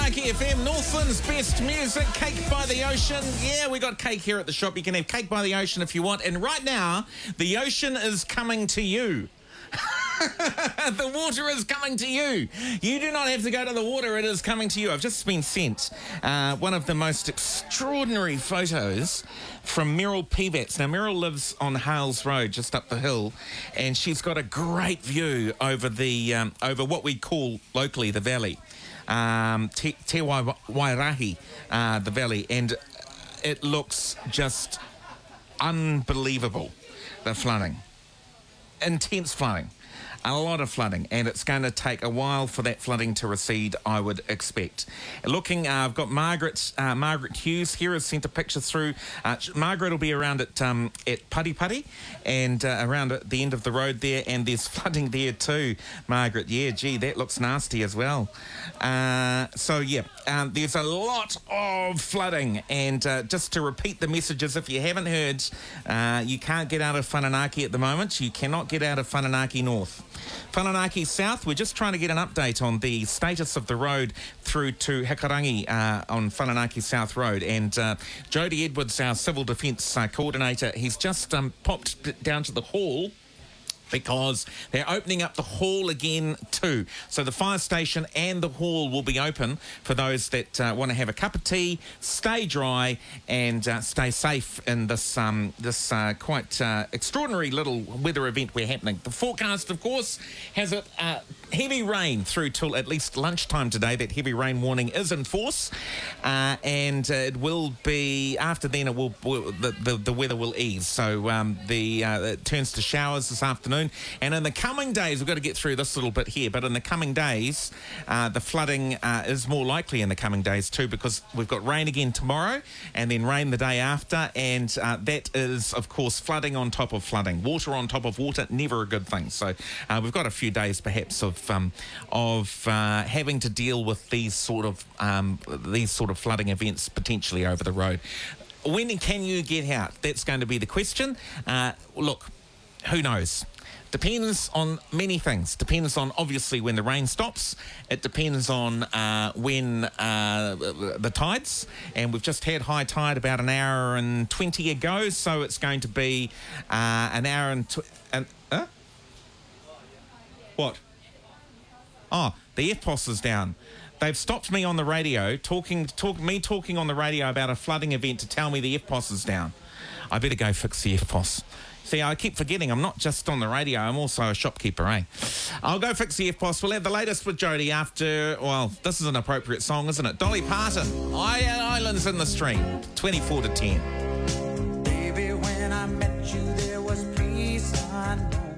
Whanganaki FM, Northland's best music, Cake by the Ocean. Yeah, we got cake here at the shop. You can have Cake by the Ocean if you want. And right now, the ocean is coming to you. The water is coming to you. You do not have to go to the water. It is coming to you. I've just been sent one of the most extraordinary photos from Meryl Pivats. Now, Meryl lives on Hales Road, just up the hill, and she's got a great view over the over what we call locally the valley, Te Wairahi, the valley, and it looks just unbelievable. The flooding. Intense flooding, a lot of flooding, and it's going to take a while for that flooding to recede, I would expect. Looking, I've got Margaret Hughes here has sent a picture through. Margaret will be around at Putty Putty and around at the end of the road there, and there's flooding there too, Margaret. Yeah, gee, that looks nasty as well. There's a lot of flooding, and just to repeat the messages, if you haven't heard, you can't get out of Whanganaki at the moment. You cannot get out of Whanganaki North. Whanganaki South, we're just trying to get an update on the status of the road through to Hakarangi on Whanganaki South Road, and Jody Edwards, our Civil Defence Coordinator, he's just popped down to the hall because they're opening up the hall again too. So the fire station and the hall will be open for those that want to have a cup of tea, stay dry, and stay safe in this quite extraordinary little weather event we're happening. The forecast, of course, has it heavy rain through till at least lunchtime today. That heavy rain warning is in force, and it will be after then. It will the weather will ease. So it turns to showers this afternoon. And in the coming days, we've got to get through this little bit here, but in the coming days, the flooding is more likely in the coming days too, because we've got rain again tomorrow and then rain the day after, and that is, of course, flooding on top of flooding. Water on top of water, never a good thing. So we've got a few days perhaps of having to deal with these sort of flooding events potentially over the road. When can you get out? That's going to be the question. Look, who knows? Depends on many things. Depends on, obviously, when the rain stops. It depends on when the tides. And we've just had high tide about an hour and 20 ago, so it's going to be an hour and... What? Oh, the FPOS is down. They've stopped me on the radio, talking on the radio about a flooding event to tell me the FPOS is down. I better go fix the FPOS. See, I keep forgetting I'm not just on the radio, I'm also a shopkeeper, eh? I'll go fix the FPOS. We'll have the latest with Jody after, well, this is an appropriate song, isn't it? Dolly Parton, Islands in the Stream, 24 to 10. Baby, when I met you, there was peace unknown.